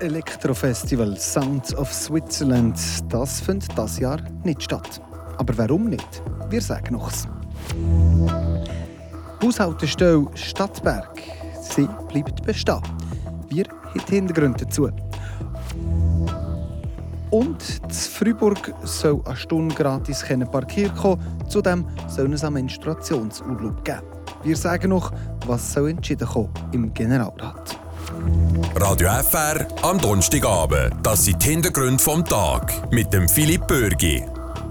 Elektrofestival Sounds of Switzerland, das findet dieses Jahr nicht statt. Aber warum nicht? Wir sagen noch's. Die Bushaltestelle Stadtberg, sie bleibt bestehen. Wir haben die Hintergründe dazu. Und in Freiburg soll eine Stunde gratis parkieren kommen. Zudem soll es einen Menstruationsurlaub geben. Wir sagen noch, was soll entschieden kommen im Generalrat. Radio FR am Donnerstagabend. Das sind die Hintergründe vom Tag mit dem Philipp Bürgi.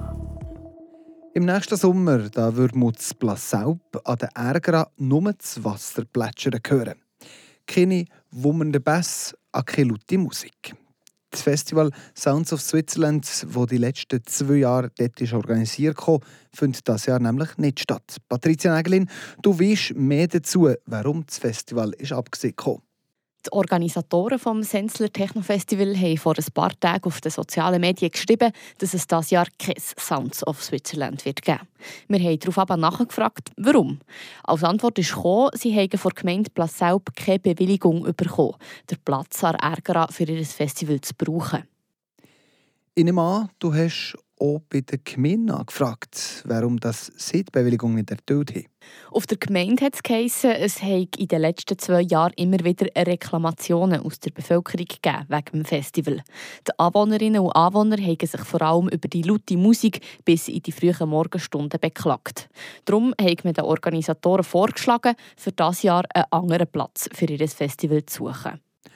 Im nächsten Sommer da würde man das Plassalp an der Ärgera nur das Wasser plätschern hören. Keine wummernde Bässe, keine laute Musik. Das Festival Sounds of Switzerland, das die letzten 2 Jahre dort ist organisiert wurde, findet dieses Jahr nämlich nicht statt. Patricia Nägelin, du weißt mehr dazu, warum das Festival ist abgesehen ist. Die Organisatoren des Senzler Techno-Festival haben vor ein paar Tagen auf den sozialen Medien geschrieben, dass es dieses Jahr kein Sounds of Switzerland wird geben. Wir haben darauf aber nachgefragt, warum. Als Antwort ist gekommen, sie haben von der Gemeinde Plassalp keine Bewilligung bekommen, den Platz an Ärgera für ihr Festival zu brauchen. Ich nehme an, du hast auch bei der Gemeinde angefragt, warum das sie die Bewilligung nicht erteilt haben. Auf der Gemeinde hat es geheissen, es habe in den letzten 2 Jahren immer wieder Reklamationen aus der Bevölkerung gegeben wegen dem Festival. Die Anwohnerinnen und Anwohner haben sich vor allem über die laute Musik bis in die frühen Morgenstunden beklagt. Darum hat man den Organisatoren vorgeschlagen, für dieses Jahr einen anderen Platz für ihr Festival zu suchen.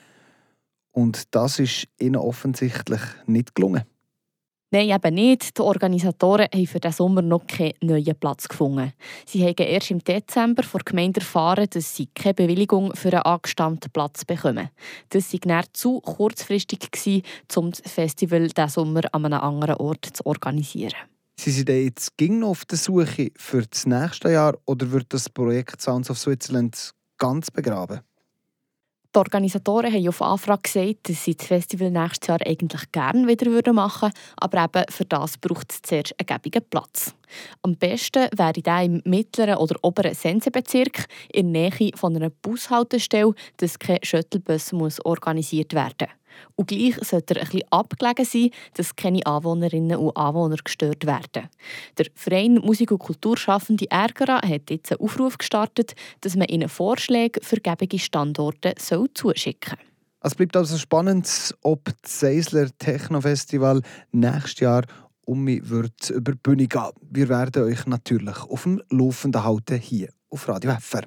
Und das ist ihnen offensichtlich nicht gelungen. Nein, eben nicht. Die Organisatoren haben für diesen Sommer noch keinen neuen Platz gefunden. Sie haben erst im Dezember von der Gemeinde erfahren, dass sie keine Bewilligung für einen angestammten Platz bekommen. Das war dann zu kurzfristig, um das Festival diesen Sommer an einem anderen Ort zu organisieren. Sie sind jetzt noch auf der Suche für das nächste Jahr oder wird das Projekt Sounds of Switzerland ganz begraben? Die Organisatoren haben auf Anfrage gesagt, dass sie das Festival nächstes Jahr eigentlich gerne wieder machen würden, aber eben für das braucht es zuerst einen gäbigen Platz. Am besten wäre der im mittleren oder oberen Sensebezirk in der Nähe von einer Bushaltestelle, dass kein Shuttlebus organisiert werden muss. Und gleich sollte er ein bisschen abgelegen sein, dass keine Anwohnerinnen und Anwohner gestört werden. Der Verein Musik- und Kulturschaffende Ärgera hat jetzt einen Aufruf gestartet, dass man ihnen Vorschläge für gebige Standorte zuschicken soll. Es bleibt also spannend, ob das Senzler Techno-Festival nächstes Jahr wird über die Bühne gehen. Wir werden euch natürlich auf dem Laufenden halten hier auf Radio FR.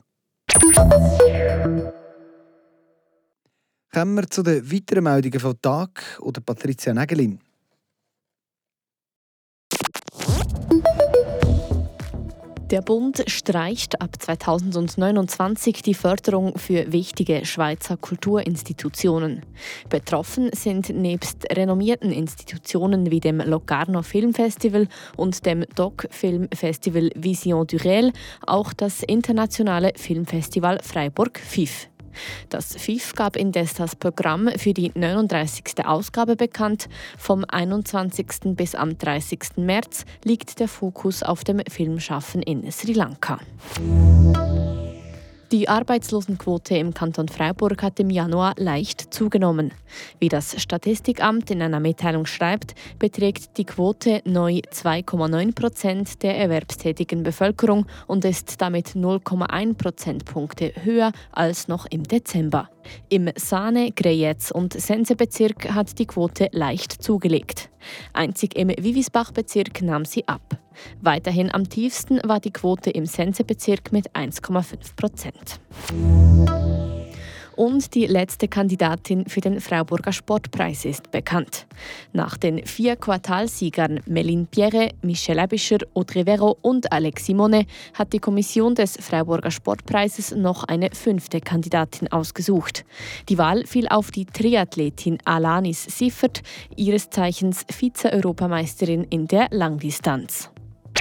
Kommen wir zu den weiteren Meldungen vom Tag oder Patricia Nägelin. Der Bund streicht ab 2029 die Förderung für wichtige Schweizer Kulturinstitutionen. Betroffen sind nebst renommierten Institutionen wie dem Locarno Filmfestival und dem Doc-Filmfestival Vision du Réel auch das internationale Filmfestival Freiburg FIF. Das FIF gab indes das Programm für die 39. Ausgabe bekannt. Vom 21. bis am 30. März liegt der Fokus auf dem Filmschaffen in Sri Lanka. Die Arbeitslosenquote im Kanton Freiburg hat im Januar leicht zugenommen. Wie das Statistikamt in einer Mitteilung schreibt, beträgt die Quote neu 2,9% der erwerbstätigen Bevölkerung und ist damit 0,1 Prozentpunkte höher als noch im Dezember. Im Sane, Greyetz und Sensebezirk hat die Quote leicht zugelegt. Einzig im Wivisbach-Bezirk nahm sie ab. Weiterhin am tiefsten war die Quote im Sensebezirk mit 1,5%. Und die letzte Kandidatin für den Freiburger Sportpreis ist bekannt. Nach den 4 Quartalsiegern Méline Pierre, Michel Aebischer, Audrey Vero und Alex Simone hat die Kommission des Freiburger Sportpreises noch eine 5. Kandidatin ausgesucht. Die Wahl fiel auf die Triathletin Alanis Siffert, ihres Zeichens Vize-Europameisterin in der Langdistanz.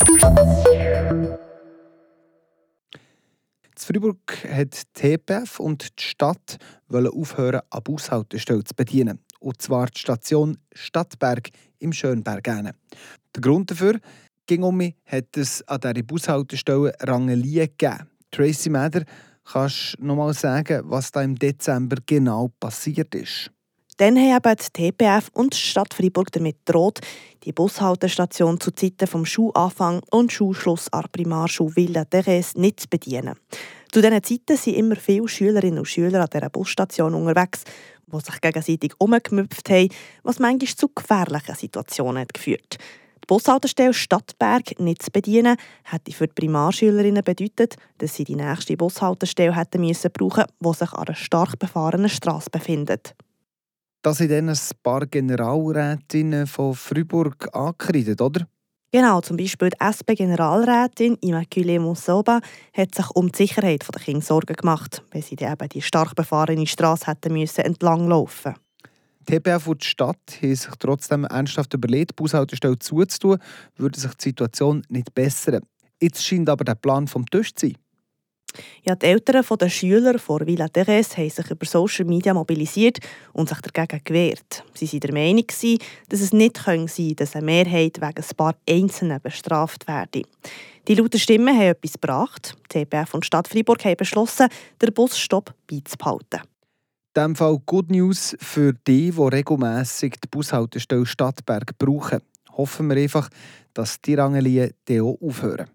In Freiburg hat die TPF und die Stadt aufhören, eine Bushaltestelle zu bedienen. Und zwar die Station Stadtberg im Schönberg. Der Grund dafür, hat es an dieser Bushaltestelle Rangelien gegeben. Tracy Mäder, kannst du noch mal sagen, was da im Dezember genau passiert ist? Dann haben eben die TPF und die Stadt Freiburg damit gedroht, die Bushaltestation zu Zeiten vom Schulanfang und Schulschluss an der Primarschule Villa Therese nicht zu bedienen. Zu diesen Zeiten sind immer viele Schülerinnen und Schüler an dieser Busstation unterwegs, die sich gegenseitig umgemüpft haben, was manchmal zu gefährlichen Situationen hat geführt. Die Bushaltestelle Stadtberg nicht zu bedienen, hätte für die Primarschülerinnen bedeutet, dass sie die nächste Bushaltestelle hätten müssen brauchen, die sich an einer stark befahrenen Strasse befindet. Das sind dann ein paar Generalrätinnen von Freiburg angekreidet, oder? Genau, zum Beispiel die SP-Generalrätin Immaculée Moussoba hat sich um die Sicherheit der Kinder Sorgen gemacht, weil sie eben die stark befahrene Strasse hätten müssen entlanglaufen. Die TPF und die Stadt haben sich trotzdem ernsthaft überlegt, die Bushaltestelle zuzutun, würde sich die Situation nicht bessern. Jetzt scheint aber der Plan vom Tisch zu sein. Ja, die Eltern der Schüler von Villa Therese haben sich über Social Media mobilisiert und sich dagegen gewehrt. Sie waren der Meinung, dass es nicht sein könne, dass eine Mehrheit wegen ein paar Einzelnen bestraft werde. Die lauten Stimmen haben etwas gebracht. Die TPF und die Stadt Freiburg haben beschlossen, den Busstopp beizubehalten. In diesem Fall Good News für die regelmässig die Bushaltestelle Stadtberg brauchen. Hoffen wir einfach, dass die Rangelien auch aufhören.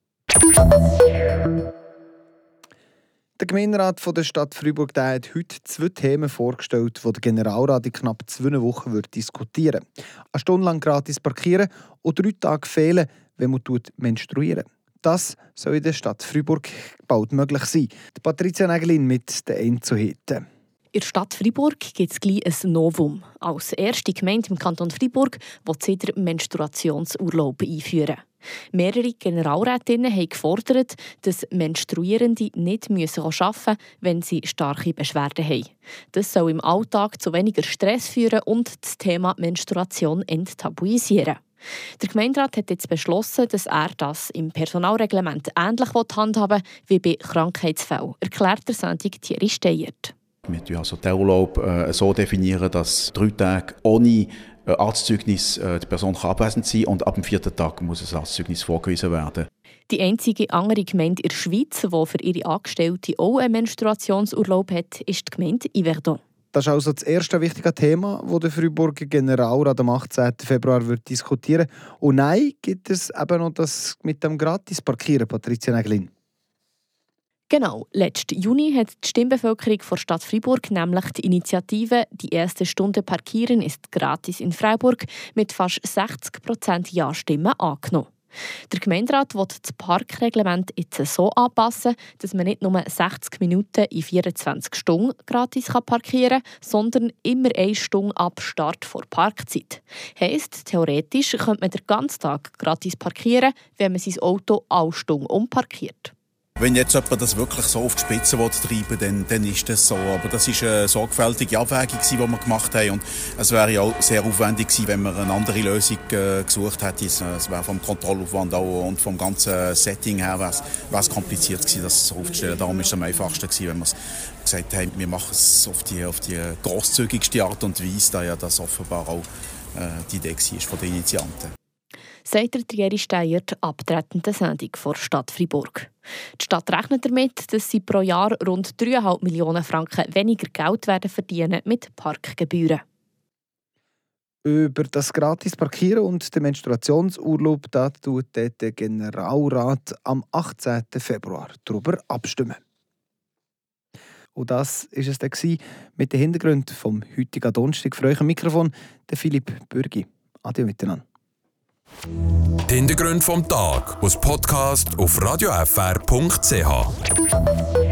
Der Gemeinderat der Stadt Freiburg hat heute 2 Themen vorgestellt, die der Generalrat in knapp 2 Wochen diskutieren wird. Eine Stunde lang gratis parkieren und 3 Tage fehlen, wenn man menstruiert. Das soll in der Stadt Freiburg bald möglich sein. Patricia Nägelin mit den Einzelheiten. In der Stadt Freiburg gibt es gleich ein Novum. Als erste Gemeinde im Kanton Freiburg will sie den Menstruationsurlaub einführen. Mehrere Generalrätinnen haben gefordert, dass Menstruierende nicht arbeiten müssen, wenn sie starke Beschwerden haben. Das soll im Alltag zu weniger Stress führen und das Thema Menstruation enttabuisieren. Der Gemeinderat hat jetzt beschlossen, dass er das im Personalreglement ähnlich handhaben will wie bei Krankheitsfällen, erklärt der Sendung Thierry Steyert. Wir definieren also den Urlaub so, dass 3 Tage ohne Arztzeugnis die Person abwesend sein kann und ab dem 4. Tag muss ein Arztzeugnis vorgewiesen werden. Die einzige andere Gemeinde in der Schweiz, die für ihre Angestellten auch einen Menstruationsurlaub hat, ist die Gemeinde Yverdon. Das ist also das erste wichtige Thema, das der Freiburger Generalrat am 18. Februar diskutieren wird. Und nein, gibt es eben noch das mit dem Gratis-Parkieren, Patricia Nägelin. Genau, letzten Juni hat die Stimmbevölkerung der Stadt Freiburg nämlich die Initiative «Die erste Stunde parkieren ist gratis in Freiburg» mit fast 60% Ja-Stimmen angenommen. Der Gemeinderat will das Parkreglement jetzt so anpassen, dass man nicht nur 60 Minuten in 24 Stunden gratis parkieren kann, sondern immer 1 Stunde ab Start vor Parkzeit. Heisst, theoretisch könnte man den ganzen Tag gratis parkieren, wenn man sein Auto alle Stunden umparkiert. Wenn jetzt jemand das wirklich so auf die Spitze treiben will, dann ist das so. Aber das war eine sorgfältige Abwägung, die wir gemacht haben. Und es wäre ja auch sehr aufwendig gewesen, wenn man eine andere Lösung gesucht hätte. Es wäre vom Kontrollaufwand auch und vom ganzen Setting her wäre es kompliziert gewesen, das so aufzustellen. Darum war es am einfachsten gewesen, wenn wir gesagt haben, wir machen es auf die grosszügigste Art und Weise, da ja das offenbar auch die Idee war von den Initianten. Sagt der Thierry Steyert, abtretende Sendung der Stadt Freiburg. Die Stadt rechnet damit, dass sie pro Jahr rund 3,5 Millionen Franken weniger Geld werden verdienen mit Parkgebühren. Über das Gratis-Parkieren und den Menstruationsurlaub tut der Generalrat am 18. Februar darüber abstimmen. Und das war es dann mit den Hintergründen vom heutigen Donnerstag. Für euch am Mikrofon der Philipp Bürgi. Adieu miteinander. Die Hintergründe vom Tag aus Podcast auf radiofr.ch.